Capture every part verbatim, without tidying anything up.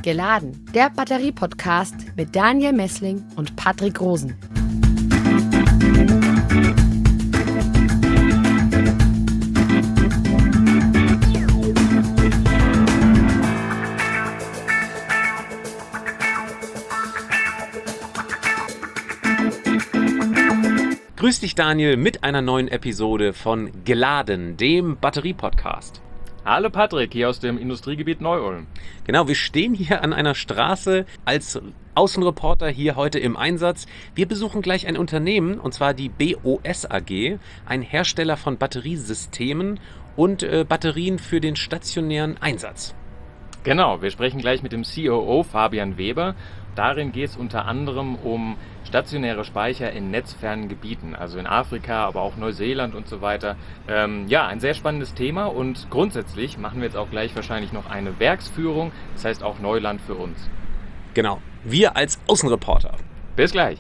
Geladen, der Batterie-Podcast mit Daniel Messling und Patrick Rosen. Grüß dich, Daniel, mit einer neuen Episode von Geladen, dem Batterie-Podcast. Hallo Patrick, hier aus dem Industriegebiet Neu-Ulm. Genau, wir stehen hier an einer Straße als Außenreporter hier heute im Einsatz. Wir besuchen gleich ein Unternehmen, und zwar die B O S A G, ein Hersteller von Batteriesystemen und äh, Batterien für den stationären Einsatz. Genau, wir sprechen gleich mit dem C O O Fabian Weber. Darin geht es unter anderem um stationäre Speicher in netzfernen Gebieten, also in Afrika, aber auch Neuseeland und so weiter. Ähm, ja, ein sehr spannendes Thema und grundsätzlich machen wir jetzt auch gleich wahrscheinlich noch eine Werksführung, das heißt auch Neuland für uns. Genau, wir als Außenreporter. Bis gleich.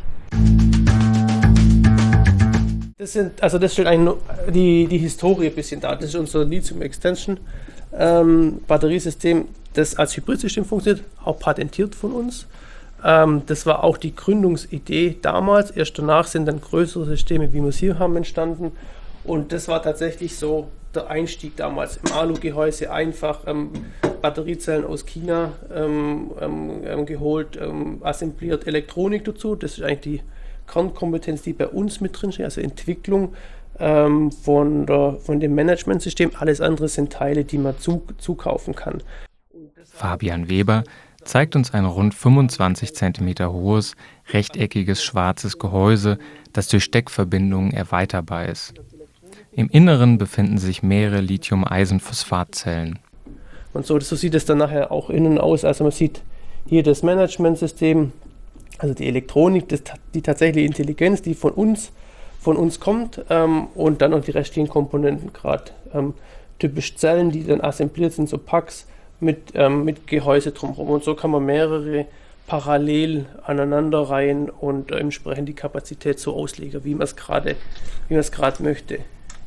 Das sind, also das stellt eigentlich die, die Historie ein bisschen dar. Das ist unser Lithium Extension ähm, Batteriesystem, das als Hybridsystem funktioniert, auch patentiert von uns. Ähm, das war auch die Gründungsidee damals. Erst danach sind dann größere Systeme, wie wir es hier haben, entstanden. Und das war tatsächlich so der Einstieg damals im Alu-Gehäuse, einfach ähm, Batteriezellen aus China ähm, ähm, geholt, ähm, assembliert, Elektronik dazu. Das ist eigentlich die Kernkompetenz, die bei uns mit drin steht, also Entwicklung ähm, von, der, von dem Managementsystem. Alles andere sind Teile, die man zu, zukaufen kann. Fabian Weber zeigt uns ein rund fünfundzwanzig Zentimeter hohes, rechteckiges schwarzes Gehäuse, das durch Steckverbindungen erweiterbar ist. Im Inneren befinden sich mehrere Lithium-Eisen-Phosphat-Zellen. Und so, so sieht es dann nachher auch innen aus. Also man sieht hier das Managementsystem, also die Elektronik, das, die tatsächliche Intelligenz, die von uns, von uns kommt, ähm, und dann noch die restlichen Komponenten, gerade ähm, typisch Zellen, die dann assembliert sind, so Packs, mit, ähm, mit Gehäuse drumherum. Und so kann man mehrere parallel aneinanderreihen und äh, entsprechend die Kapazität so auslegen, wie man es gerade wie man es gerade möchte. Äh,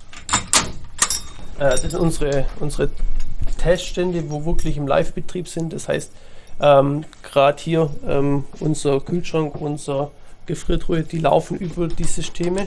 das sind unsere, unsere Teststände, wo wirklich im Live-Betrieb sind. Das heißt, ähm, gerade hier ähm, unser Kühlschrank, unser Gefriertruhe, die laufen über die Systeme,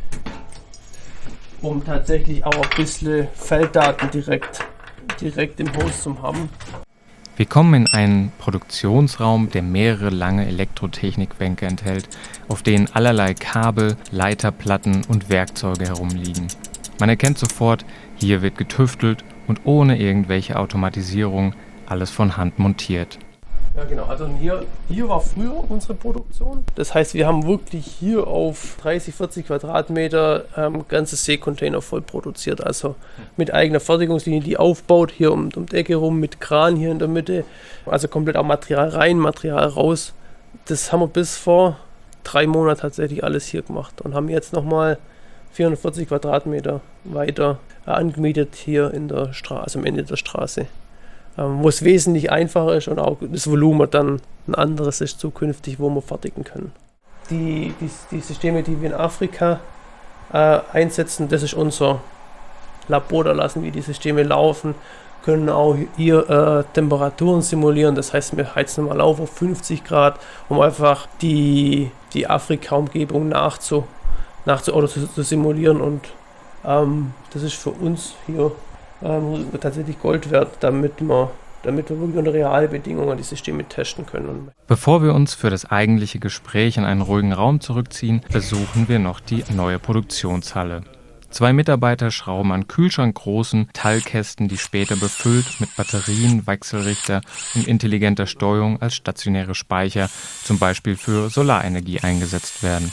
um tatsächlich auch ein bisschen Felddaten direkt direkt im Haus zu haben. Wir kommen in einen Produktionsraum, der mehrere lange Elektrotechnikbänke enthält, auf denen allerlei Kabel, Leiterplatten und Werkzeuge herumliegen. Man erkennt sofort, hier wird getüftelt und ohne irgendwelche Automatisierung alles von Hand montiert. Ja genau, also hier, hier war früher unsere Produktion. Das heißt, wir haben wirklich hier auf dreißig, vierzig Quadratmeter ähm, ganze Seekontainer voll produziert. Also mit eigener Fertigungslinie, die aufbaut, hier um, um die Ecke rum, mit Kran hier in der Mitte. Also komplett auch Material rein, Material raus. Das haben wir bis vor drei Monaten tatsächlich alles hier gemacht und haben jetzt nochmal vierhundertvierzig Quadratmeter weiter äh, angemietet hier in der Straße, also am Ende der Straße. Wo es wesentlich einfacher ist und auch das Volumen dann ein anderes ist zukünftig, wo wir fertigen können. Die, die, die Systeme, die wir in Afrika äh, einsetzen, das ist unser Labor, da lassen wir die Systeme laufen, können auch hier äh, Temperaturen simulieren, das heißt wir heizen mal auf auf fünfzig Grad, um einfach die, die Afrika-Umgebung nachzu, nachzu oder zu, zu simulieren, und ähm, das ist für uns hier Ähm, tatsächlich Gold wert, damit wir, damit wir wirklich unter Realbedingungen die Systeme testen können. Bevor wir uns für das eigentliche Gespräch in einen ruhigen Raum zurückziehen, besuchen wir noch die neue Produktionshalle. Zwei Mitarbeiter schrauben an kühlschrankgroßen Metallkästen, die später befüllt mit Batterien, Wechselrichter und intelligenter Steuerung als stationäre Speicher, zum Beispiel für Solarenergie, eingesetzt werden.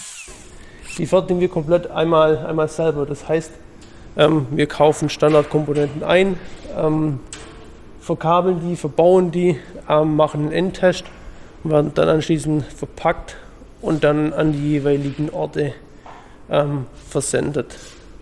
Die fertigen wir komplett einmal, einmal selber. Das heißt, Ähm, wir kaufen Standardkomponenten ein, ähm, verkabeln die, verbauen die, ähm, machen einen Endtest, werden dann anschließend verpackt und dann an die jeweiligen Orte ähm, versendet.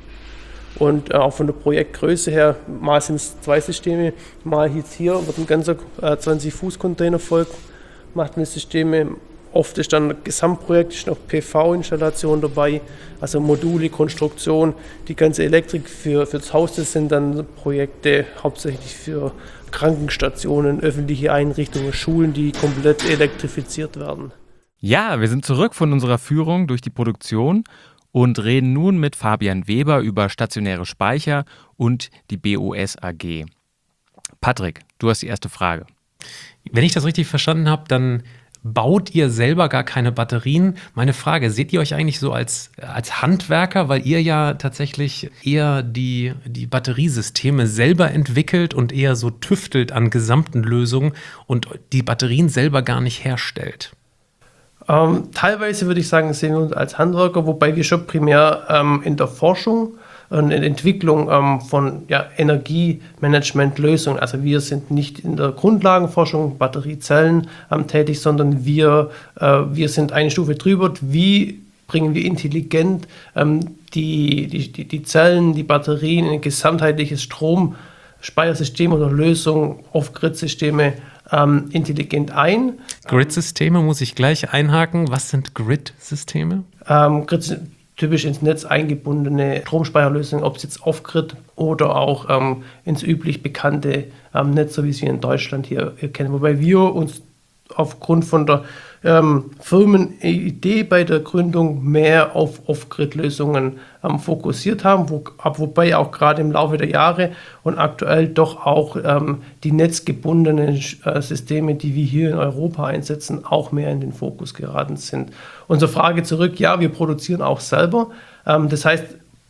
Und äh, auch von der Projektgröße her, mal sind es zwei Systeme, mal jetzt hier wird ein ganzer äh, zwanzig Fuß Container voll, macht eine Systeme, Oft ist dann ein Gesamtprojekt, ist noch P V-Installation dabei, also Module, Konstruktion. Die ganze Elektrik für, für das Haus, das sind dann Projekte hauptsächlich für Krankenstationen, öffentliche Einrichtungen, Schulen, die komplett elektrifiziert werden. Ja, wir sind zurück von unserer Führung durch die Produktion und reden nun mit Fabian Weber über stationäre Speicher und die B O S A G. Patrick, du hast die erste Frage. Wenn ich das richtig verstanden habe, dann baut ihr selber gar keine Batterien? Meine Frage, seht ihr euch eigentlich so als, als Handwerker, weil ihr ja tatsächlich eher die, die Batteriesysteme selber entwickelt und eher so tüftelt an gesamten Lösungen und die Batterien selber gar nicht herstellt? Ähm, teilweise würde ich sagen, sehen wir uns als Handwerker, wobei wir schon primär ähm, in der Forschung und in der Entwicklung ähm, von ja, Energiemanagementlösungen, also wir sind nicht in der Grundlagenforschung, Batteriezellen ähm, tätig, sondern wir, äh, wir sind eine Stufe drüber. Wie bringen wir intelligent ähm, die, die, die, die Zellen, die Batterien in ein gesamtheitliches Stromspeichersystem oder Lösung, Off-Grid-Systeme ähm, intelligent ein? Grid-Systeme muss ich gleich einhaken. Was sind Grid-Systeme? Ähm, Grid typisch ins Netz eingebundene Stromspeicherlösungen, ob es jetzt Off-Grid oder auch ähm, ins üblich bekannte ähm, Netz, so wie es wir in Deutschland hier, hier kennen. Wobei wir uns aufgrund von der ähm, Firmenidee bei der Gründung mehr auf Off-Grid-Lösungen ähm, fokussiert haben, wo, ab, wobei auch gerade im Laufe der Jahre und aktuell doch auch ähm, die netzgebundenen äh, Systeme, die wir hier in Europa einsetzen, auch mehr in den Fokus geraten sind. Unsere Frage zurück, ja, wir produzieren auch selber. Ähm, das heißt,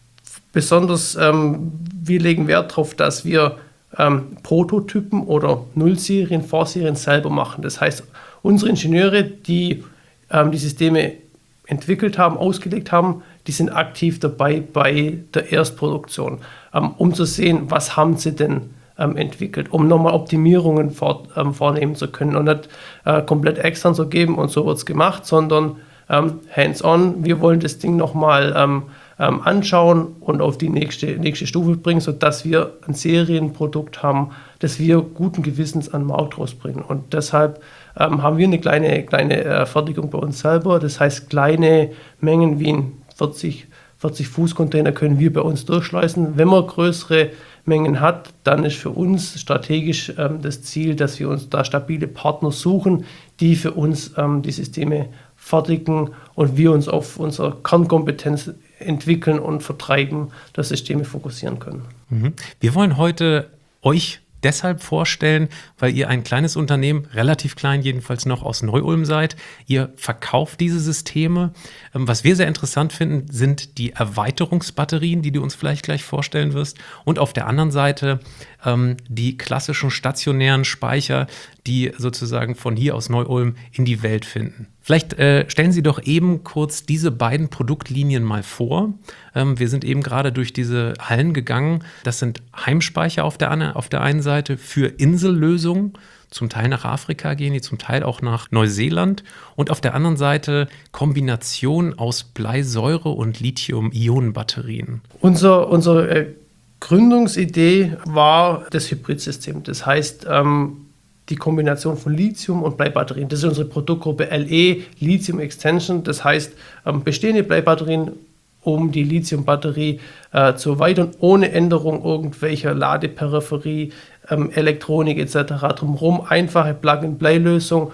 besonders ähm, wir legen Wert darauf, dass wir ähm, Prototypen oder Nullserien, Vorserien selber machen. Das heißt, unsere Ingenieure, die ähm, die Systeme entwickelt haben, ausgelegt haben, die sind aktiv dabei bei der Erstproduktion, ähm, um zu sehen, was haben sie denn ähm, entwickelt, um nochmal Optimierungen vor, ähm, vornehmen zu können und nicht äh, komplett extern zu geben und so wird es gemacht, sondern ähm, hands-on, wir wollen das Ding nochmal ähm, ähm, anschauen und auf die nächste, nächste Stufe bringen, sodass wir ein Serienprodukt haben, das wir guten Gewissens an den Markt rausbringen. Und deshalb ähm, haben wir eine kleine, kleine äh, Fertigung bei uns selber. Das heißt, kleine Mengen wie ein vierzig Fuß Container können wir bei uns durchschleusen. Wenn man größere Mengen hat, dann ist für uns strategisch ähm, das Ziel, dass wir uns da stabile Partner suchen, die für uns ähm, die Systeme fertigen und wir uns auf unsere Kernkompetenz entwickeln und vertreiben, dass Systeme fokussieren können. Mhm. Wir wollen heute euch deshalb vorstellen, weil ihr ein kleines Unternehmen, relativ klein jedenfalls noch, aus Neu-Ulm seid. Ihr verkauft diese Systeme. Was wir sehr interessant finden, sind die Erweiterungsbatterien, die du uns vielleicht gleich vorstellen wirst. Und auf der anderen Seite ähm, die klassischen stationären Speicher, die sozusagen von hier aus Neu-Ulm in die Welt finden. Vielleicht äh, stellen Sie doch eben kurz diese beiden Produktlinien mal vor. Ähm, wir sind eben gerade durch diese Hallen gegangen. Das sind Heimspeicher auf der, auf der einen Seite für Insellösungen, zum Teil nach Afrika gehen die, zum Teil auch nach Neuseeland. Und auf der anderen Seite Kombination aus Bleisäure und Lithium-Ionen-Batterien. Unser, unsere äh, Gründungsidee war das Hybridsystem. Das heißt, ähm, die Kombination von Lithium und Bleibatterien. Das ist unsere Produktgruppe L E, Lithium Extension. Das heißt, ähm, bestehende Bleibatterien, um die Lithiumbatterie äh, zu erweitern, ohne Änderung irgendwelcher Ladeperipherie, ähm, Elektronik et cetera drumherum. Einfache Plug-and-Play-Lösung.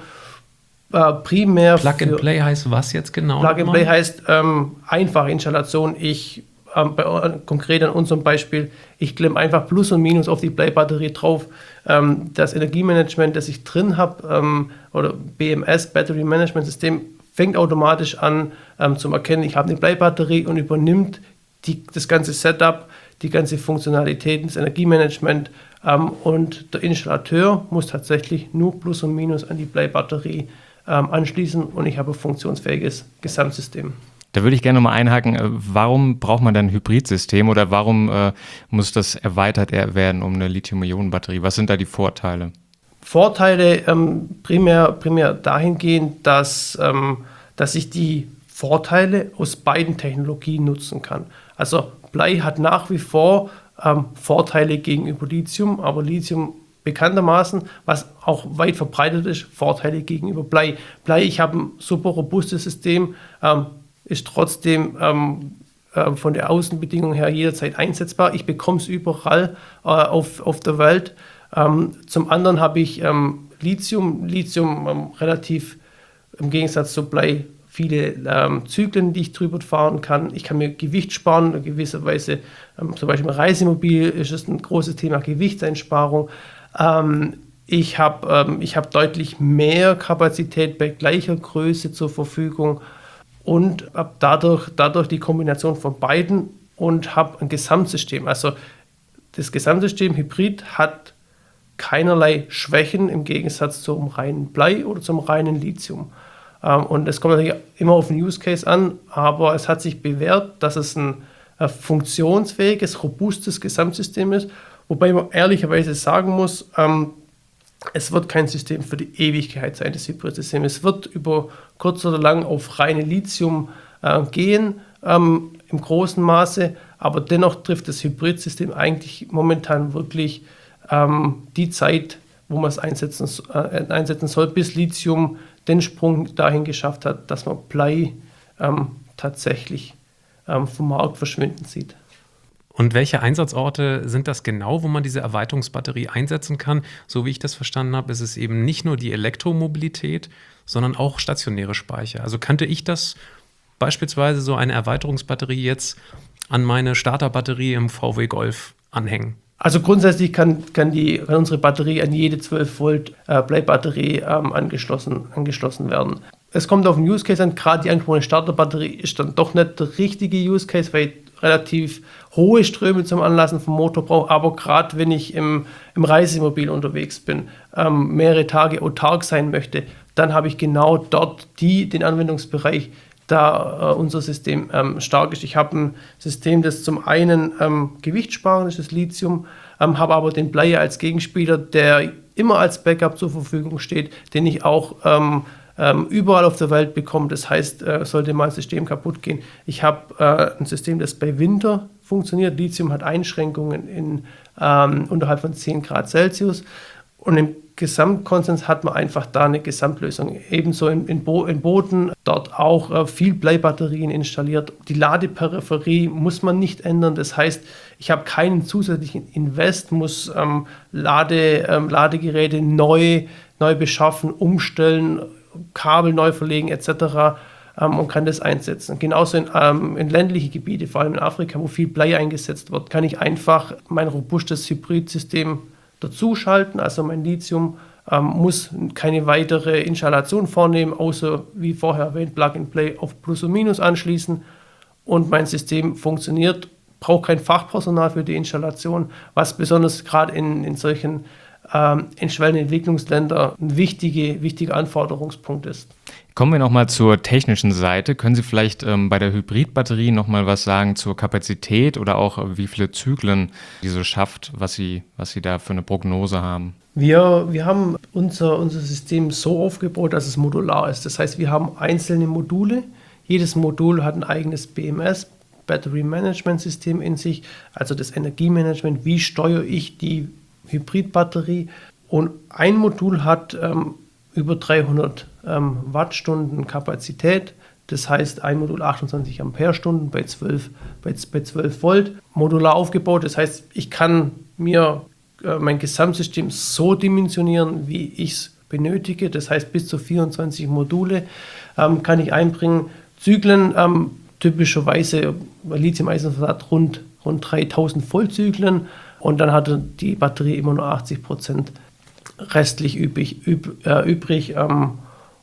Äh, primär Plug-and-Play heißt was jetzt genau? Plug-and-Play heißt ähm, einfache Installation. Ich Ähm, bei, konkret an unserem Beispiel, ich klemme einfach Plus und Minus auf die Bleibatterie drauf. Ähm, das Energiemanagement, das ich drin habe, ähm, oder B M S, Battery Management System, fängt automatisch an ähm, zu erkennen, ich habe eine Bleibatterie und übernimmt die, das ganze Setup, die ganze Funktionalität, das Energiemanagement ähm, und der Installateur muss tatsächlich nur Plus und Minus an die Bleibatterie ähm, anschließen und ich habe ein funktionsfähiges Gesamtsystem. Da würde ich gerne mal einhaken, warum braucht man dann ein Hybridsystem oder warum äh, muss das erweitert werden um eine Lithium-Ionen-Batterie? Was sind da die Vorteile? Vorteile ähm, primär, primär dahingehend, dass, ähm, dass ich die Vorteile aus beiden Technologien nutzen kann. Also Blei hat nach wie vor ähm, Vorteile gegenüber Lithium, aber Lithium bekanntermaßen, was auch weit verbreitet ist, Vorteile gegenüber Blei. Blei, ich habe ein super robustes System, ähm, ist trotzdem ähm, äh, von der Außenbedingung her jederzeit einsetzbar. Ich bekomme es überall äh, auf, auf der Welt. Ähm, zum anderen habe ich ähm, Lithium, Lithium ähm, relativ im Gegensatz zu Blei viele ähm, Zyklen, die ich drüber fahren kann. Ich kann mir Gewicht sparen, in gewisser Weise, ähm, zum Beispiel im Reisemobil ist es ein großes Thema Gewichtseinsparung. Ähm, ich habe ähm, ich hab deutlich mehr Kapazität bei gleicher Größe zur Verfügung und habe dadurch, dadurch die Kombination von beiden und habe ein Gesamtsystem. Also das Gesamtsystem Hybrid hat keinerlei Schwächen im Gegensatz zum reinen Blei oder zum reinen Lithium. Ähm, und es kommt natürlich immer auf den Use Case an, aber es hat sich bewährt, dass es ein äh, funktionsfähiges, robustes Gesamtsystem ist, wobei man ehrlicherweise sagen muss, ähm, es wird kein System für die Ewigkeit sein, das Hybrid-System. Es wird über kurz oder lang auf reine Lithium äh, gehen, ähm, im großen Maße, aber dennoch trifft das Hybrid-System eigentlich momentan wirklich ähm, die Zeit, wo man es einsetzen, äh, einsetzen soll, bis Lithium den Sprung dahin geschafft hat, dass man Blei ähm, tatsächlich ähm, vom Markt verschwinden sieht. Und welche Einsatzorte sind das genau, wo man diese Erweiterungsbatterie einsetzen kann? So wie ich das verstanden habe, ist es eben nicht nur die Elektromobilität, sondern auch stationäre Speicher. Also könnte ich das beispielsweise so eine Erweiterungsbatterie jetzt an meine Starterbatterie im V W Golf anhängen? Also grundsätzlich kann, kann, die, kann unsere Batterie an jede zwölf Volt äh, Bleibatterie ähm, angeschlossen, angeschlossen werden. Es kommt auf den Use Case an, gerade die angesprochene Starterbatterie ist dann doch nicht der richtige Use Case, weil ich relativ hohe Ströme zum Anlassen vom Motor brauche, aber gerade wenn ich im, im Reisemobil unterwegs bin, ähm, mehrere Tage autark sein möchte, dann habe ich genau dort die, den Anwendungsbereich, da äh, unser System ähm, stark ist. Ich habe ein System, das zum einen ähm, Gewicht sparen, das ist das Lithium, ähm, habe aber den Blei als Gegenspieler, der immer als Backup zur Verfügung steht, den ich auch ähm, ähm, überall auf der Welt bekomme. Das heißt, äh, sollte mein System kaputt gehen. Ich habe äh, ein System, das bei Winter funktioniert. Lithium hat Einschränkungen in, ähm, unterhalb von zehn Grad Celsius. Und im Gesamtkonsens hat man einfach da eine Gesamtlösung. Ebenso in, in, Bo- in Boden, dort auch äh, viel Bleibatterien installiert. Die Ladeperipherie muss man nicht ändern. Das heißt, ich habe keinen zusätzlichen Invest, muss ähm, Lade, ähm, Ladegeräte neu, neu beschaffen, umstellen, Kabel neu verlegen et cetera ähm, und kann das einsetzen. Genauso in, ähm, in ländliche Gebiete, vor allem in Afrika, wo viel Blei eingesetzt wird, kann ich einfach mein robustes Hybridsystem dazuschalten, also mein Lithium ähm, muss keine weitere Installation vornehmen, außer wie vorher erwähnt Plug and Play auf Plus und Minus anschließen und mein System funktioniert, braucht kein Fachpersonal für die Installation, was besonders gerade in, in solchen ähm, entschwellenden Entwicklungsländern ein wichtige, wichtiger Anforderungspunkt ist. Kommen wir nochmal zur technischen Seite. Können Sie vielleicht ähm, bei der Hybridbatterie nochmal was sagen zur Kapazität oder auch äh, wie viele Zyklen diese schafft, was Sie, was Sie da für eine Prognose haben? Wir, wir haben unser, unser System so aufgebaut, dass es modular ist. Das heißt, wir haben einzelne Module. Jedes Modul hat ein eigenes B M S, Battery Management System in sich, also das Energiemanagement. Wie steuere ich die Hybridbatterie? Und ein Modul hat ähm, über dreihundert ähm, Wattstunden Kapazität. Das heißt, ein Modul achtundzwanzig Ampere-Stunden bei zwölf, bei, bei zwölf Volt. Modular aufgebaut. Das heißt, ich kann mir äh, mein Gesamtsystem so dimensionieren, wie ich es benötige. Das heißt, bis zu vierundzwanzig Module ähm, kann ich einbringen. Zyklen ähm, typischerweise bei Lithium-Eisenphosphat rund, rund dreitausend Vollzyklen. Und dann hat die Batterie immer nur achtzig Prozent restlich übrig. Üb, äh, übrig ähm,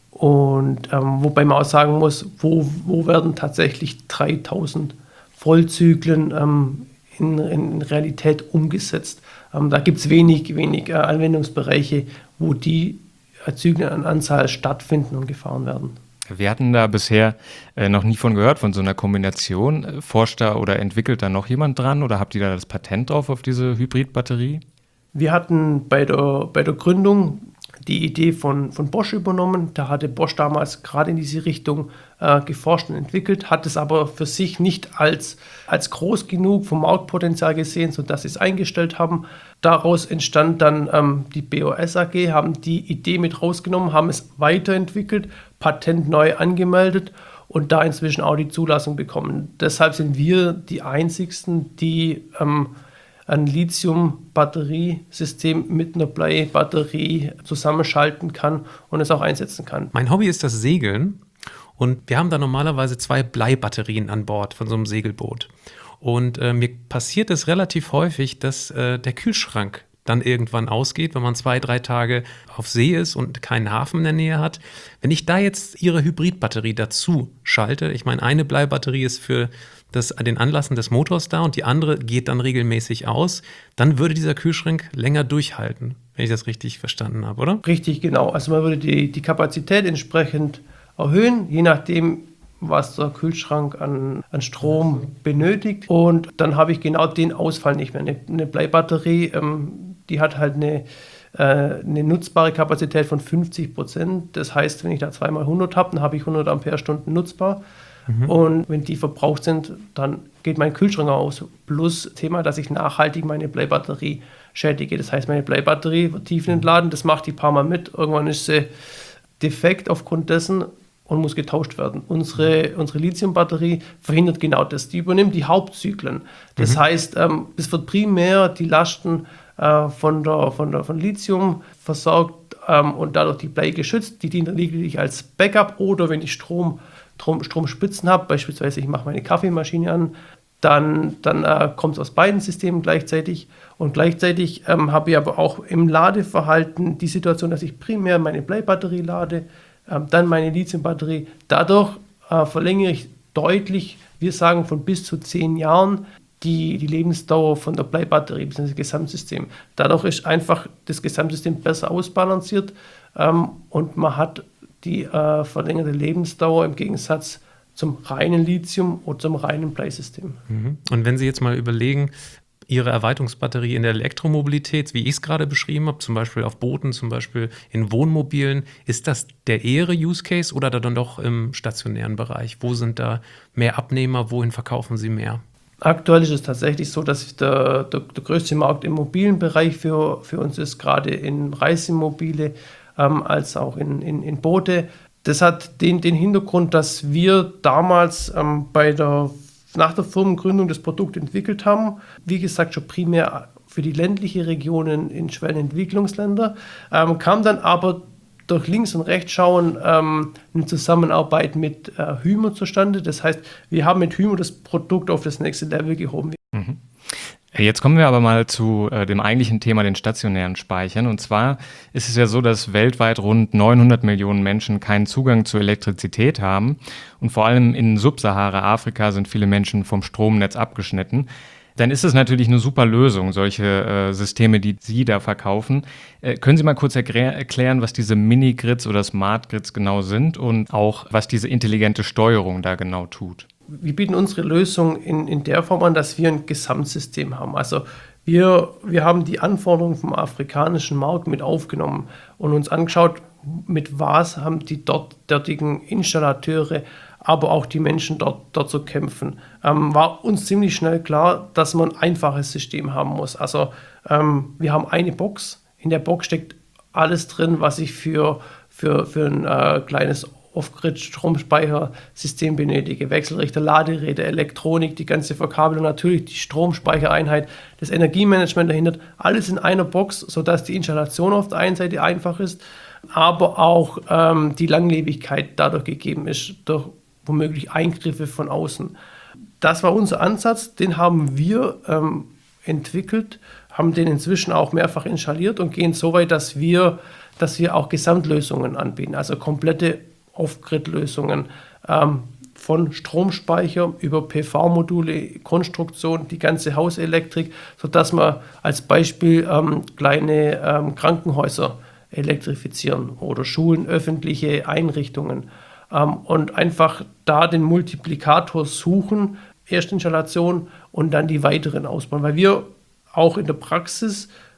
und ähm, wobei man auch sagen muss, wo, wo werden tatsächlich dreitausend Vollzyklen ähm, in, in Realität umgesetzt. Ähm, da gibt es wenig, wenig äh, Anwendungsbereiche, wo die äh, Zyklen an Anzahl stattfinden und gefahren werden. Wir hatten da bisher äh, noch nie von gehört, von so einer Kombination. Forscht da oder entwickelt da noch jemand dran oder habt ihr da das Patent drauf auf diese Hybridbatterie? Wir hatten bei der, bei der Gründung die Idee von, von Bosch übernommen. Da hatte Bosch damals gerade in diese Richtung äh, geforscht und entwickelt, hat es aber für sich nicht als, als groß genug vom Marktpotenzial gesehen, sodass sie es eingestellt haben. Daraus entstand dann ähm, die B O S A G, haben die Idee mit rausgenommen, haben es weiterentwickelt, Patent neu angemeldet und da inzwischen auch die Zulassung bekommen. Deshalb sind wir die einzigsten, die ähm, ein Lithium-Batteriesystem mit einer Bleibatterie zusammenschalten kann und es auch einsetzen kann. Mein Hobby ist das Segeln und wir haben da normalerweise zwei Bleibatterien an Bord von so einem Segelboot. Und äh, mir passiert es relativ häufig, dass äh, der Kühlschrank dann irgendwann ausgeht, wenn man zwei, drei Tage auf See ist und keinen Hafen in der Nähe hat. Wenn ich da jetzt Ihre Hybridbatterie dazu schalte, ich meine, eine Bleibatterie ist für das, den Anlassen des Motors da und die andere geht dann regelmäßig aus, dann würde dieser Kühlschrank länger durchhalten, wenn ich das richtig verstanden habe, oder? Richtig, genau. Also man würde die, die Kapazität entsprechend erhöhen, je nachdem, was der Kühlschrank an, an Strom benötigt. Und dann habe ich genau den Ausfall nicht mehr. Eine, eine Bleibatterie, ähm, die hat halt eine, äh, eine nutzbare Kapazität von fünfzig Prozent. Das heißt, wenn ich da zweimal hundert habe, dann habe ich hundert Ampere-Stunden nutzbar. Mhm. Und wenn die verbraucht sind, dann geht mein Kühlschrank aus. Plus Thema, dass ich nachhaltig meine Bleibatterie schädige. Das heißt, meine Bleibatterie wird tiefenentladen, das macht die paar Mal mit. Irgendwann ist sie defekt aufgrund dessen und muss getauscht werden. Unsere, unsere Lithiumbatterie verhindert genau das. Die übernimmt die Hauptzyklen. Das mhm. heißt, ähm, es wird primär die Lasten äh, von, der, von, der, von Lithium versorgt ähm, und dadurch die Blei geschützt. Die dient lediglich als Backup oder wenn ich Strom, Strom, Stromspitzen habe, beispielsweise ich mache meine Kaffeemaschine an, dann, dann äh, kommt es aus beiden Systemen gleichzeitig. Und gleichzeitig ähm, habe ich aber auch im Ladeverhalten die Situation, dass ich primär meine Bleibatterie lade, dann meine Lithiumbatterie. Dadurch äh, verlängere ich deutlich, wir sagen von bis zu zehn Jahren, die, die Lebensdauer von der Bleibatterie bis ins Gesamtsystem. Dadurch ist einfach das Gesamtsystem besser ausbalanciert ähm, und man hat die äh, verlängerte Lebensdauer im Gegensatz zum reinen Lithium oder zum reinen Bleisystem. Mhm. Und wenn Sie jetzt mal überlegen, Ihre Erweiterungsbatterie in der Elektromobilität, wie ich es gerade beschrieben habe, zum Beispiel auf Booten, zum Beispiel in Wohnmobilen, ist das der ehere Use Case oder dann doch im stationären Bereich? Wo sind da mehr Abnehmer, wohin verkaufen Sie mehr? Aktuell ist es tatsächlich so, dass der, der, der größte Markt im mobilen Bereich für, für uns ist, gerade in Reisemobile ähm, als auch in, in, in Boote. Das hat den, den Hintergrund, dass wir damals ähm, bei der nach der Firmengründung das Produkt entwickelt haben. Wie gesagt, schon primär für die ländliche Regionen in Schwellenentwicklungsländer. Ähm, kam dann aber durch Links- und Rechtsschauen ähm, eine Zusammenarbeit mit äh, Hymo zustande. Das heißt, wir haben mit Hymo das Produkt auf das nächste Level gehoben. Mhm. Jetzt kommen wir aber mal zu äh, dem eigentlichen Thema, den stationären Speichern. Und zwar ist es ja so, dass weltweit rund neunhundert Millionen Menschen keinen Zugang zur Elektrizität haben. Und vor allem in Subsahara-Afrika sind viele Menschen vom Stromnetz abgeschnitten. Dann ist es natürlich eine super Lösung, solche äh, Systeme, die Sie da verkaufen. Äh, können Sie mal kurz erklär- erklären, was diese Mini-Grids oder Smart-Grids genau sind und auch, was diese intelligente Steuerung da genau tut? Wir bieten unsere Lösung in, in der Form an, dass wir ein Gesamtsystem haben. Also wir, wir haben die Anforderungen vom afrikanischen Markt mit aufgenommen und uns angeschaut, mit was haben die dort, dortigen Installateure, aber auch die Menschen dort, dort zu kämpfen. Ähm, war uns ziemlich schnell klar, dass man ein einfaches System haben muss. Also ähm, wir haben eine Box, in der Box steckt alles drin, was ich für, für, für ein äh, kleines Off-Grid-Stromspeichersystem benötige. Wechselrichter, Laderäder, Elektronik, die ganze Verkabelung, natürlich die Stromspeichereinheit, das Energiemanagement dahinter, alles in einer Box, sodass die Installation auf der einen Seite einfach ist, aber auch ähm, die Langlebigkeit dadurch gegeben ist, durch womöglich Eingriffe von außen. Das war unser Ansatz, den haben wir ähm, entwickelt, haben den inzwischen auch mehrfach installiert und gehen so weit, dass wir, dass wir auch Gesamtlösungen anbieten, also komplette Off-Grid-Lösungen ähm, von Stromspeicher über P V-Module, Konstruktion, die ganze Hauselektrik, sodass wir als Beispiel ähm, kleine ähm, Krankenhäuser elektrifizieren oder Schulen, öffentliche Einrichtungen ähm, und einfach da den Multiplikator suchen, Erstinstallation und dann die weiteren ausbauen, weil wir auch in der Praxis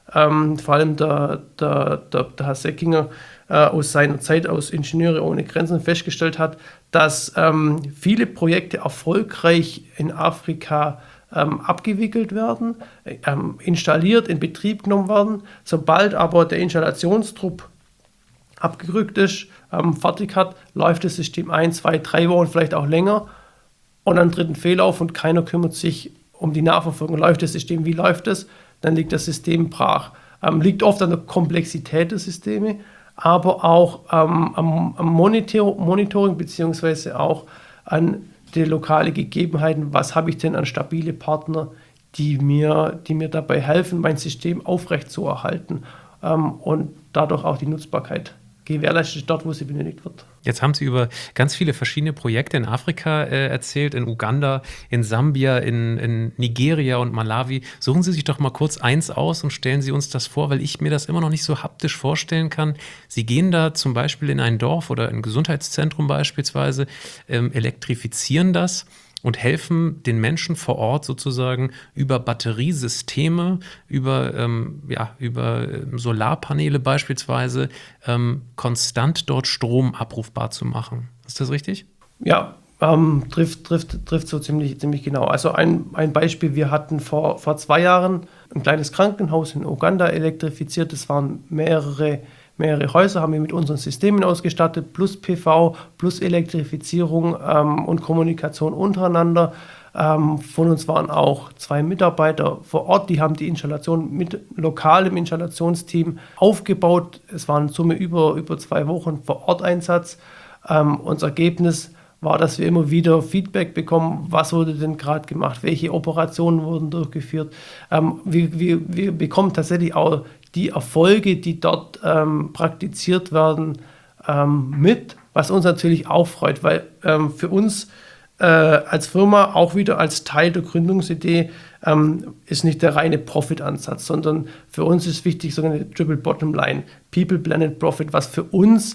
Ähm, vor allem der, der, der, der Herr Seckinger äh, aus seiner Zeit aus Ingenieure ohne Grenzen festgestellt hat, dass ähm, viele Projekte erfolgreich in Afrika ähm, abgewickelt werden, ähm, installiert, in Betrieb genommen werden. Sobald aber der Installationstrupp abgerückt ist, ähm, fertig hat, läuft das System ein, zwei, drei Wochen, vielleicht auch länger und dann tritt ein Fehler auf und keiner kümmert sich um die Nachverfolgung. Läuft das System, wie läuft es? Dann liegt das System brach. Ähm, liegt oft an der Komplexität der Systeme, aber auch ähm, am, am Monitor, Monitoring beziehungsweise auch an die lokalen Gegebenheiten. Was habe ich denn an stabile Partner, die mir, die mir dabei helfen, mein System aufrechtzuerhalten ähm, und dadurch auch die Nutzbarkeit gewährleistet dort, wo sie benötigt wird. Jetzt haben Sie über ganz viele verschiedene Projekte in Afrika äh, erzählt, in Uganda, in Sambia, in, in Nigeria und Malawi. Suchen Sie sich doch mal kurz eins aus und stellen Sie uns das vor, weil ich mir das immer noch nicht so haptisch vorstellen kann. Sie gehen da zum Beispiel in ein Dorf oder ein Gesundheitszentrum beispielsweise, ähm, elektrifizieren das und helfen den Menschen vor Ort sozusagen über Batteriesysteme, über, ähm, ja, über Solarpaneele beispielsweise, ähm, konstant dort Strom abrufbar zu machen. Ist das richtig? Ja, ähm, trifft, trifft, trifft so ziemlich, ziemlich genau. Also ein, ein Beispiel, wir hatten vor, vor zwei Jahren ein kleines Krankenhaus in Uganda elektrifiziert. Das waren mehrere Mehrere Häuser haben wir mit unseren Systemen ausgestattet, plus P V, plus Elektrifizierung ähm, und Kommunikation untereinander. Ähm, von uns waren auch zwei Mitarbeiter vor Ort, die haben die Installation mit lokalem Installationsteam aufgebaut. Es waren in Summe über, über zwei Wochen vor Ort Einsatz. Ähm, unser Ergebnis war, dass wir immer wieder Feedback bekommen, was wurde denn gerade gemacht, welche Operationen wurden durchgeführt. Ähm, wir, wir, wir bekommen tatsächlich auch die Erfolge, die dort ähm, praktiziert werden, ähm, mit, was uns natürlich auch freut, weil ähm, für uns äh, als Firma, auch wieder als Teil der Gründungsidee, ähm, ist nicht der reine Profit-Ansatz, sondern für uns ist wichtig, sogenannte Triple Bottom Line, People, Planet, Profit, was für uns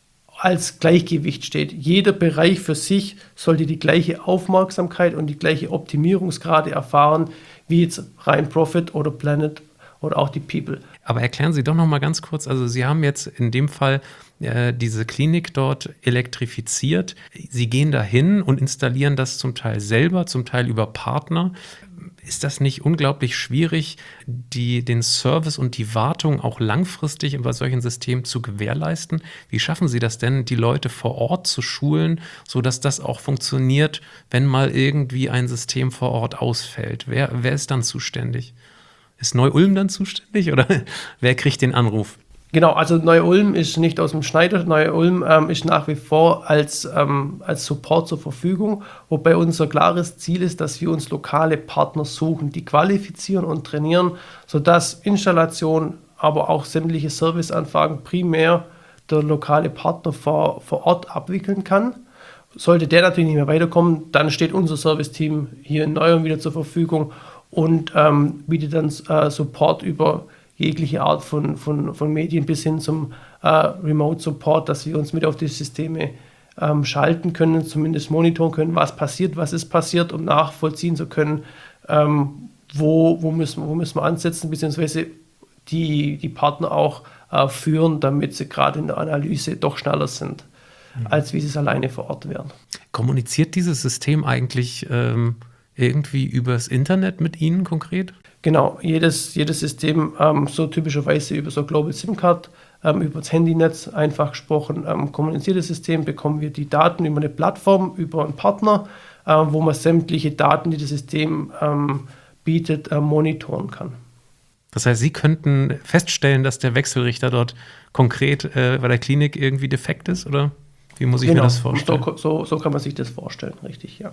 als Gleichgewicht steht. Jeder Bereich für sich sollte die gleiche Aufmerksamkeit und die gleiche Optimierungsgrade erfahren, wie jetzt rein Profit oder Planet oder auch die People. Aber erklären Sie doch noch mal ganz kurz, also Sie haben jetzt in dem Fall äh, diese Klinik dort elektrifiziert. Sie gehen dahin und installieren das zum Teil selber, zum Teil über Partner. Ist das nicht unglaublich schwierig, die, den Service und die Wartung auch langfristig bei solchen Systemen zu gewährleisten? Wie schaffen Sie das denn, die Leute vor Ort zu schulen, sodass das auch funktioniert, wenn mal irgendwie ein System vor Ort ausfällt? Wer, wer ist dann zuständig? Ist Neu-Ulm dann zuständig oder wer kriegt den Anruf? Genau, also Neu-Ulm ist nicht aus dem Schneider. Neu-Ulm ähm, ist nach wie vor als, ähm, als Support zur Verfügung, wobei unser klares Ziel ist, dass wir uns lokale Partner suchen, die qualifizieren und trainieren, sodass Installation, aber auch sämtliche Serviceanfragen primär der lokale Partner vor, vor Ort abwickeln kann. Sollte der natürlich nicht mehr weiterkommen, dann steht unser Serviceteam hier in Neu-Ulm wieder zur Verfügung und ähm, bietet dann äh, Support über jegliche Art von, von, von Medien bis hin zum äh, Remote Support, dass wir uns mit auf die Systeme ähm, schalten können, zumindest monitoren können, was passiert, was ist passiert, um nachvollziehen zu können, ähm, wo, wo, müssen, wo müssen wir ansetzen, beziehungsweise die, die Partner auch äh, führen, damit sie gerade in der Analyse doch schneller sind, mhm. als wie sie es alleine vor Ort wären. Kommuniziert dieses System eigentlich ähm irgendwie übers Internet mit Ihnen konkret? Genau, jedes, jedes System ähm, so typischerweise über so Global SIM-Card, ähm, über das Handynetz einfach gesprochen, ähm, kommuniziertes System, bekommen wir die Daten über eine Plattform, über einen Partner, äh, wo man sämtliche Daten, die das System ähm, bietet, äh, monitoren kann. Das heißt, Sie könnten feststellen, dass der Wechselrichter dort konkret äh, bei der Klinik irgendwie defekt ist, oder wie muss ich genau. mir das vorstellen? So, so, so kann man sich das vorstellen, richtig, ja.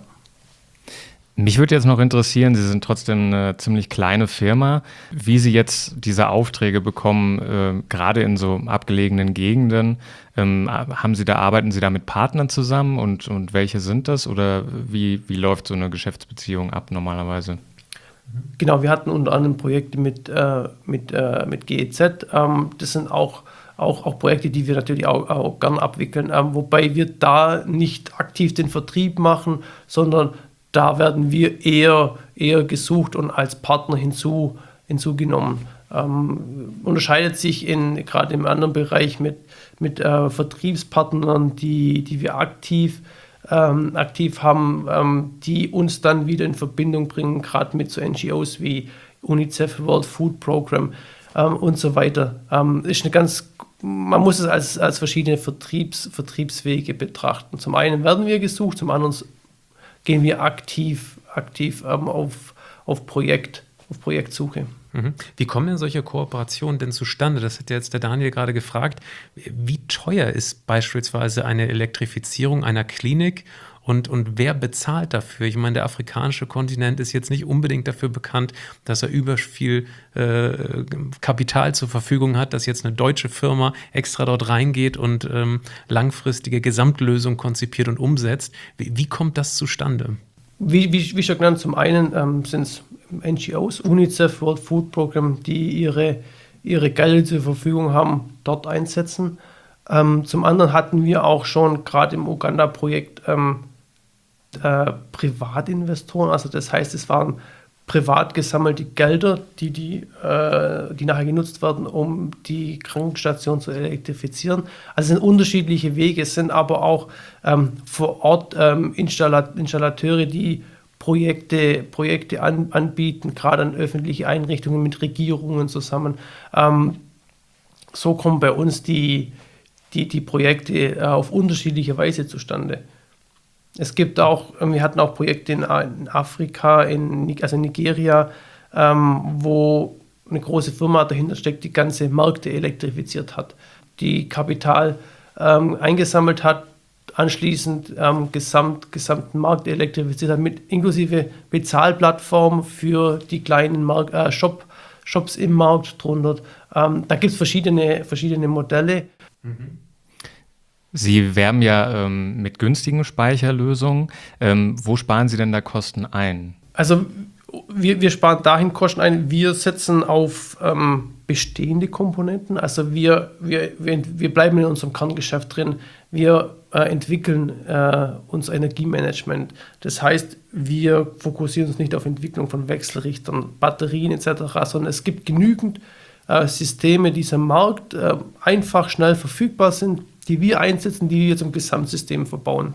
Mich würde jetzt noch interessieren, Sie sind trotzdem eine ziemlich kleine Firma, wie Sie jetzt diese Aufträge bekommen, äh, gerade in so abgelegenen Gegenden. Ähm, haben Sie da, arbeiten Sie da mit Partnern zusammen und, und welche sind das oder wie, wie läuft so eine Geschäftsbeziehung ab normalerweise? Genau, wir hatten unter anderem Projekte mit, äh, mit, äh, mit G E Z. Ähm, das sind auch, auch, auch Projekte, die wir natürlich auch, auch gern abwickeln, ähm, wobei wir da nicht aktiv den Vertrieb machen, sondern da werden wir eher, eher gesucht und als Partner hinzu, hinzugenommen. ähm, unterscheidet sich in gerade im anderen Bereich mit, mit äh, Vertriebspartnern, die, die wir aktiv, ähm, aktiv haben, ähm, die uns dann wieder in Verbindung bringen, gerade mit so N G Os wie UNICEF, World Food Program ähm, und so weiter. Ähm, ist eine ganz, man muss es als, als verschiedene Vertriebs, Vertriebswege betrachten. Zum einen werden wir gesucht, zum anderen gehen wir aktiv, aktiv ähm, auf, auf, Projekt, auf Projektsuche. Mhm. Wie kommen denn solche Kooperationen denn zustande? Das hat jetzt der Daniel gerade gefragt. Wie teuer ist beispielsweise eine Elektrifizierung einer Klinik und, und wer bezahlt dafür? Ich meine, der afrikanische Kontinent ist jetzt nicht unbedingt dafür bekannt, dass er über viel äh, Kapital zur Verfügung hat, dass jetzt eine deutsche Firma extra dort reingeht und ähm, langfristige Gesamtlösung konzipiert und umsetzt. Wie, wie kommt das zustande? Wie, wie, wie schon genannt, zum einen ähm, sind es N G Os, UNICEF, World Food Program, die ihre, ihre Gelder zur Verfügung haben, dort einsetzen. Ähm, zum anderen hatten wir auch schon gerade im Uganda-Projekt ähm, äh, Privatinvestoren, also das heißt, es waren privat gesammelte Gelder, die, die, äh, die nachher genutzt werden, um die Krankenstation zu elektrifizieren. Also es sind unterschiedliche Wege, es sind aber auch ähm, vor Ort ähm, Installat- Installateure, die Projekte, Projekte an, anbieten, gerade an öffentliche Einrichtungen mit Regierungen zusammen. Ähm, so kommen bei uns die, die, die Projekte äh, auf unterschiedliche Weise zustande. Es gibt auch, wir hatten auch Projekte in, in Afrika, in, also in Nigeria, ähm, wo eine große Firma dahinter steckt, die ganze Märkte elektrifiziert hat, die Kapital ähm, eingesammelt hat, anschließend ähm, gesamt, gesamten Markt elektrifiziert hat, mit inklusive Bezahlplattform für die kleinen Mark- äh, Shop, Shops im Markt drunter. Ähm, da gibt es verschiedene, verschiedene Modelle. Mhm. Sie werben ja ähm, mit günstigen Speicherlösungen. Ähm, wo sparen Sie denn da Kosten ein? Also wir, wir sparen dahin Kosten ein, wir setzen auf ähm, bestehende Komponenten. Also wir, wir, wir, wir bleiben in unserem Kerngeschäft drin. Wir äh, entwickeln äh, unser Energiemanagement. Das heißt, wir fokussieren uns nicht auf Entwicklung von Wechselrichtern, Batterien et cetera, sondern es gibt genügend äh, Systeme, die am Markt äh, einfach schnell verfügbar sind, die wir einsetzen, die wir zum Gesamtsystem verbauen.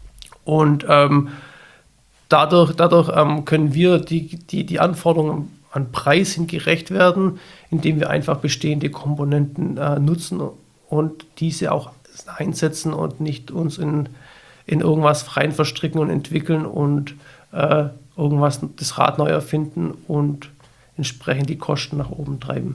Und ähm, dadurch, dadurch ähm, können wir die, die, die Anforderungen an Preis hin gerecht werden, indem wir einfach bestehende Komponenten äh, nutzen und diese auch einsetzen und nicht uns in, in irgendwas rein verstricken und entwickeln und äh, irgendwas das Rad neu erfinden und entsprechend die Kosten nach oben treiben.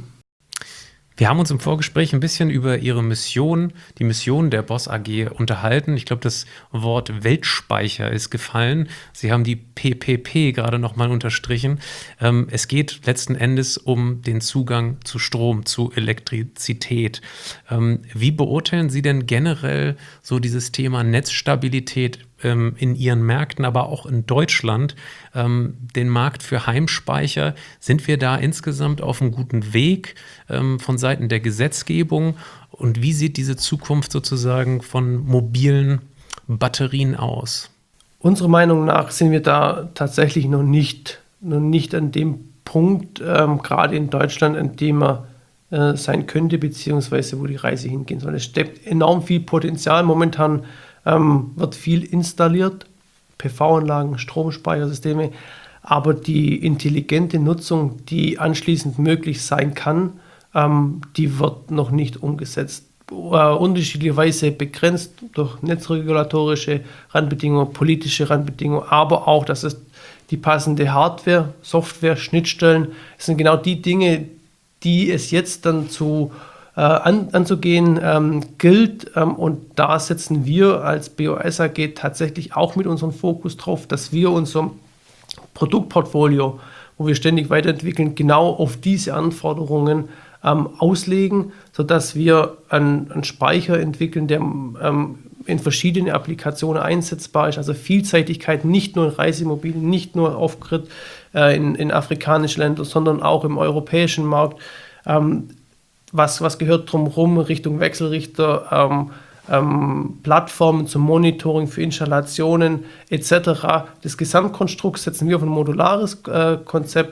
Wir haben uns im Vorgespräch ein bisschen über Ihre Mission, die Mission der Boss A G unterhalten. Ich glaube, das Wort Weltspeicher ist gefallen. Sie haben die P P P gerade nochmal unterstrichen. Ähm, es geht letzten Endes um den Zugang zu Strom, zu Elektrizität. Ähm, wie beurteilen Sie denn generell so dieses Thema Netzstabilität ähm, in Ihren Märkten, aber auch in Deutschland, ähm, den Markt für Heimspeicher? Sind wir da insgesamt auf einem guten Weg ähm, von Seiten der Gesetzgebung? Und wie sieht diese Zukunft sozusagen von mobilen Batterien aus? Unserer Meinung nach sind wir da tatsächlich noch nicht, noch nicht an dem Punkt, ähm, gerade in Deutschland, an dem man äh, sein könnte, beziehungsweise wo die Reise hingehen soll. Es steckt enorm viel Potenzial. Momentan ähm, wird viel installiert, P V-Anlagen, Stromspeichersysteme, aber die intelligente Nutzung, die anschließend möglich sein kann, ähm, die wird noch nicht umgesetzt. Uh, unterschiedlicherweise begrenzt durch netzregulatorische Randbedingungen, politische Randbedingungen, aber auch, dass es die passende Hardware, Software, Schnittstellen, das sind genau die Dinge, die es jetzt dann zu äh, an, anzugehen ähm, gilt, ähm, und da setzen wir als B O S A G tatsächlich auch mit unserem Fokus drauf, dass wir unser Produktportfolio, wo wir ständig weiterentwickeln, genau auf diese Anforderungen Ähm, auslegen, sodass wir einen, einen Speicher entwickeln, der ähm, in verschiedene Applikationen einsetzbar ist, also Vielseitigkeit nicht nur in Reisemobilen, nicht nur Off-Grid äh, in, in afrikanischen Ländern, sondern auch im europäischen Markt. Ähm, was, was gehört drumherum Richtung Wechselrichter, ähm, ähm, Plattformen zum Monitoring für Installationen et cetera. Das Gesamtkonstrukt setzen wir auf ein modulares äh, Konzept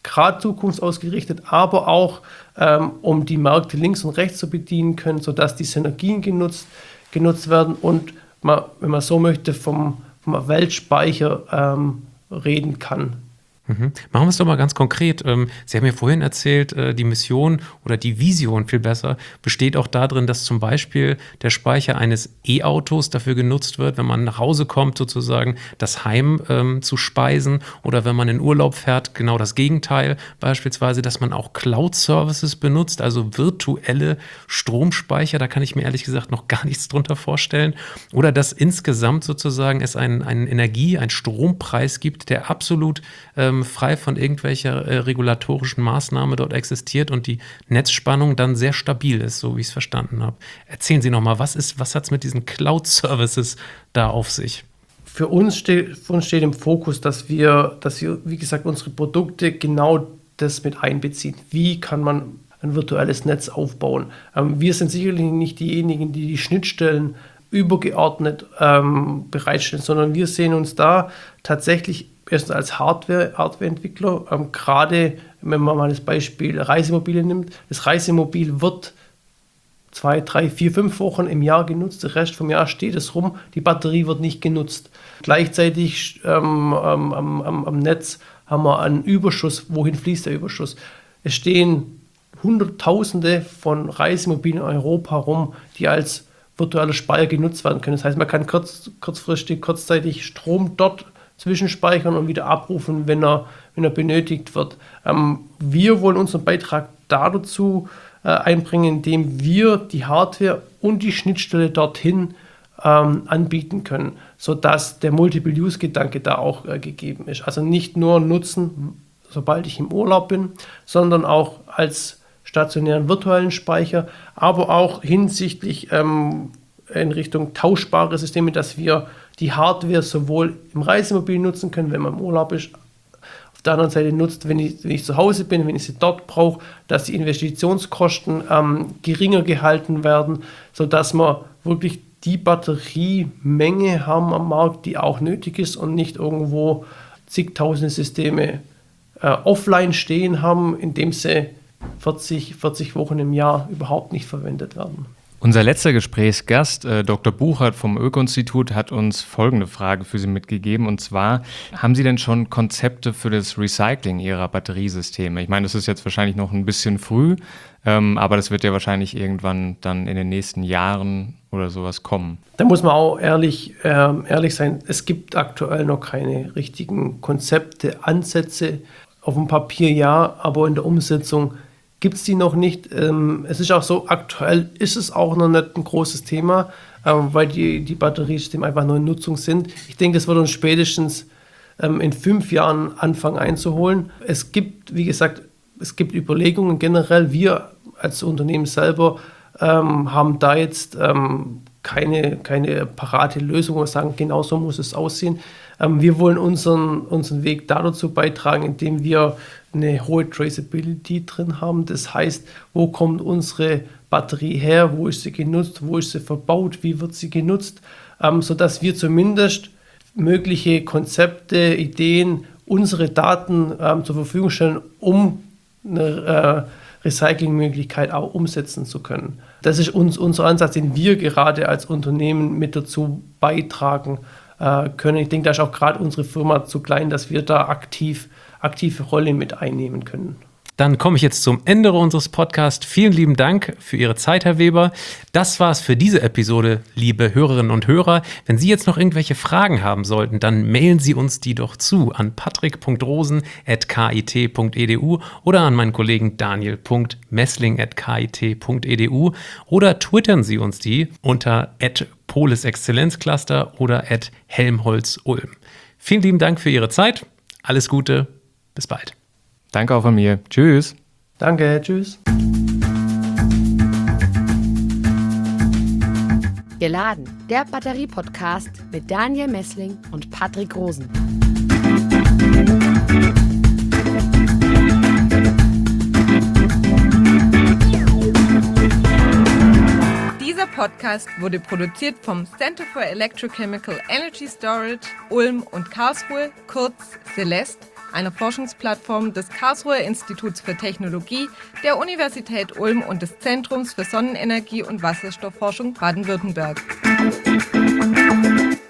gerade zukunftsausgerichtet, aber auch ähm, um die Märkte links und rechts zu bedienen können, sodass die Synergien genutzt, genutzt werden und man, wenn man so möchte, vom, vom Weltspeicher ähm, reden kann. Mhm. Machen wir es doch mal ganz konkret. Ähm, Sie haben ja vorhin erzählt, äh, die Mission oder die Vision viel besser besteht auch darin, dass zum Beispiel der Speicher eines E-Autos dafür genutzt wird, wenn man nach Hause kommt, sozusagen das Heim ähm, zu speisen, oder wenn man in Urlaub fährt, genau das Gegenteil, beispielsweise, dass man auch Cloud-Services benutzt, also virtuelle Stromspeicher. Da kann ich mir ehrlich gesagt noch gar nichts drunter vorstellen. Oder dass insgesamt sozusagen es einen, einen Energie-, einen Strompreis gibt, der absolut ähm, frei von irgendwelcher äh, regulatorischen Maßnahme dort existiert und die Netzspannung dann sehr stabil ist, so wie ich es verstanden habe. Erzählen Sie nochmal, was ist, was hat es mit diesen Cloud-Services da auf sich? Für uns, steht, für uns steht im Fokus, dass wir, dass wir, wie gesagt, unsere Produkte genau das mit einbeziehen. Wie kann man ein virtuelles Netz aufbauen? Ähm, wir sind sicherlich nicht diejenigen, die die Schnittstellen übergeordnet ähm, bereitstellen, sondern wir sehen uns da tatsächlich erst als Hardware, Hardwareentwickler, ähm, gerade wenn man mal das Beispiel Reisemobile nimmt. Das Reisemobil wird zwei, drei, vier, fünf Wochen im Jahr genutzt, der Rest vom Jahr steht es rum, die Batterie wird nicht genutzt. Gleichzeitig ähm, ähm, am, am, am Netz haben wir einen Überschuss. Wohin fließt der Überschuss? Es stehen Hunderttausende von Reisemobilen in Europa rum, die als virtueller Speicher genutzt werden können. Das heißt, man kann kurz, kurzfristig, kurzzeitig Strom dort zwischenspeichern und wieder abrufen, wenn er, wenn er benötigt wird. Ähm, wir wollen unseren Beitrag dazu äh, einbringen, indem wir die Hardware und die Schnittstelle dorthin ähm, anbieten können, sodass der Multiple-Use-Gedanke da auch äh, gegeben ist. Also nicht nur nutzen, sobald ich im Urlaub bin, sondern auch als stationären virtuellen Speicher, aber auch hinsichtlich ähm, in Richtung tauschbare Systeme, dass wir die Hardware sowohl im Reisemobil nutzen können, wenn man im Urlaub ist, auf der anderen Seite nutzt, wenn ich, wenn ich zu Hause bin, wenn ich sie dort brauche, dass die Investitionskosten ähm, geringer gehalten werden, sodass wir wirklich die Batteriemenge haben am Markt, die auch nötig ist und nicht irgendwo zigtausende Systeme äh, offline stehen haben, indem sie vierzig, vierzig Wochen im Jahr überhaupt nicht verwendet werden. Unser letzter Gesprächsgast, äh, Doktor Buchert vom Öko-Institut, hat uns folgende Frage für Sie mitgegeben. Und zwar, haben Sie denn schon Konzepte für das Recycling Ihrer Batteriesysteme? Ich meine, das ist jetzt wahrscheinlich noch ein bisschen früh, ähm, aber das wird ja wahrscheinlich irgendwann dann in den nächsten Jahren oder sowas kommen. Da muss man auch ehrlich, äh, ehrlich sein, es gibt aktuell noch keine richtigen Konzepte, Ansätze. Auf dem Papier ja, aber in der Umsetzung gibt es die noch nicht. Ähm, es ist auch so, aktuell ist es auch noch nicht ein großes Thema, ähm, weil die, die Batteriesysteme einfach nur in Nutzung sind. Ich denke, das wird uns spätestens ähm, in fünf Jahren anfangen einzuholen. Es gibt, wie gesagt, es gibt Überlegungen generell. Wir als Unternehmen selber ähm, haben da jetzt ähm, keine, keine parate Lösung, wo wir sagen, genau so muss es aussehen. Ähm, wir wollen unseren, unseren Weg dazu beitragen, indem wir eine hohe Traceability drin haben. Das heißt, wo kommt unsere Batterie her, wo ist sie genutzt, wo ist sie verbaut, wie wird sie genutzt, ähm, sodass wir zumindest mögliche Konzepte, Ideen, unsere Daten ähm, zur Verfügung stellen, um eine äh, Recyclingmöglichkeit auch umsetzen zu können. Das ist uns, unser Ansatz, den wir gerade als Unternehmen mit dazu beitragen äh, können. Ich denke, da ist auch gerade unsere Firma zu klein, dass wir da aktiv aktive Rolle mit einnehmen können. Dann komme ich jetzt zum Ende unseres Podcasts. Vielen lieben Dank für Ihre Zeit, Herr Weber. Das war's für diese Episode, liebe Hörerinnen und Hörer. Wenn Sie jetzt noch irgendwelche Fragen haben sollten, dann mailen Sie uns die doch zu an patrick punkt rosen at k i t punkt e d u oder an meinen Kollegen daniel punkt messling at k i t punkt e d u oder twittern Sie uns die unter at polisexzellenzcluster oder at helmholtz-ulm. Vielen lieben Dank für Ihre Zeit. Alles Gute. Bis bald. Danke auch von mir. Tschüss. Danke, tschüss. Geladen, der Batterie-Podcast mit Daniel Messling und Patrick Rosen. Dieser Podcast wurde produziert vom Center for Electrochemical Energy Storage Ulm und Karlsruhe, kurz Celeste, einer Forschungsplattform des Karlsruher Instituts für Technologie, der Universität Ulm und des Zentrums für Sonnenenergie und Wasserstoffforschung Baden-Württemberg.